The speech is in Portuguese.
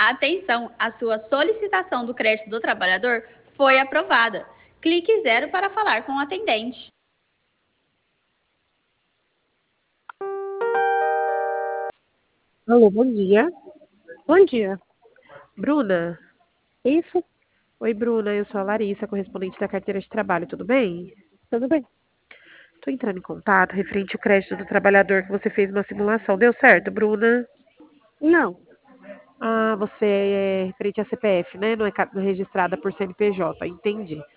Atenção, a sua solicitação do crédito do trabalhador foi aprovada. Clique 0 para falar com o atendente. Alô, bom dia. Bom dia. Bruna? Isso, Oi, Bruna, eu sou a Larissa, correspondente da carteira de trabalho, tudo bem? tudo bem? Estou entrando em contato referente ao crédito do trabalhador que você fez uma simulação. Deu certo, Bruna? Não, Ah, você é referente à CPF, né? Não é registrada por CNPJ, entendi.